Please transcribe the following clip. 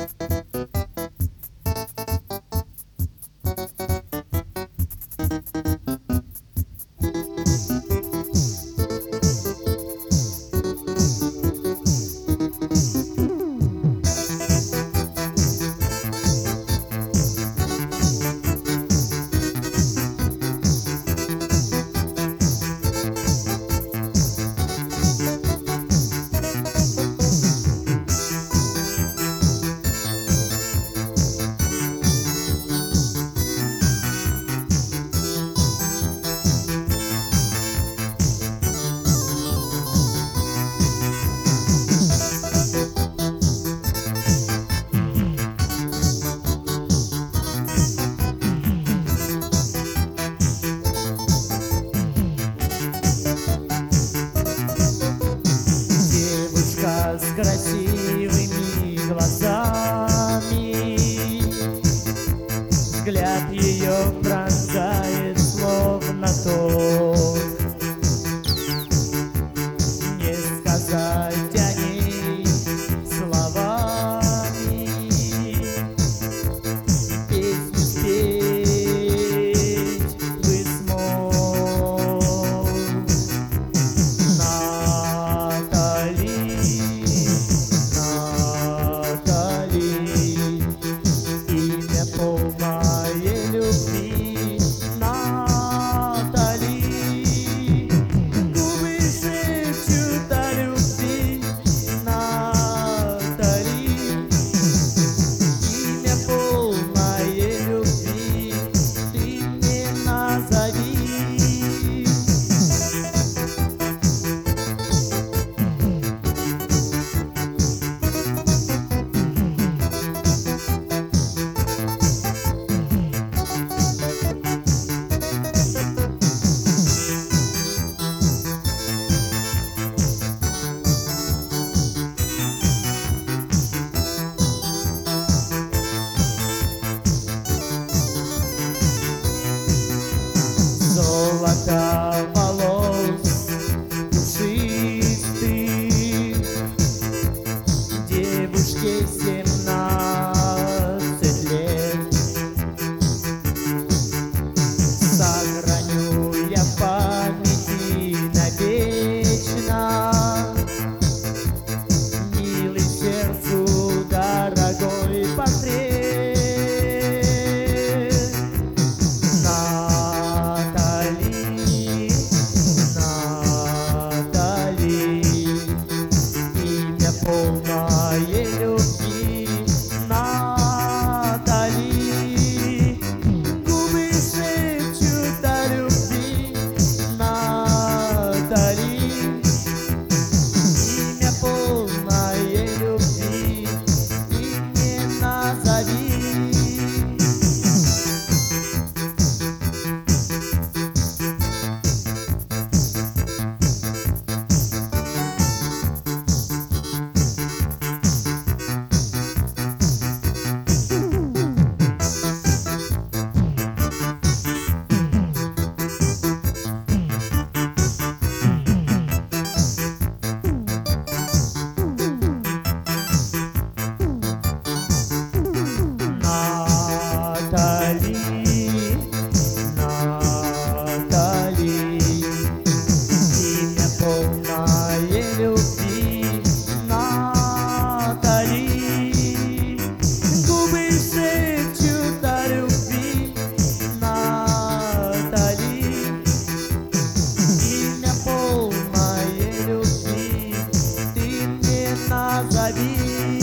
С красивыми глазами, взгляд ее пронзает словно ток. Не сказать о ней словами, песню спеть бы смог. Имя полное любви Натали. Губы шепчут о любви Натали. Имя полное любви ты мне назови. Золото волос пушистых, девушке 17 лет. Сохраню я в памяти навечно милый сердцу дорогой портрет. Полное любви Натали. Губы шепчут о любви Натали. Имя полное любви ты мне назови. Назови.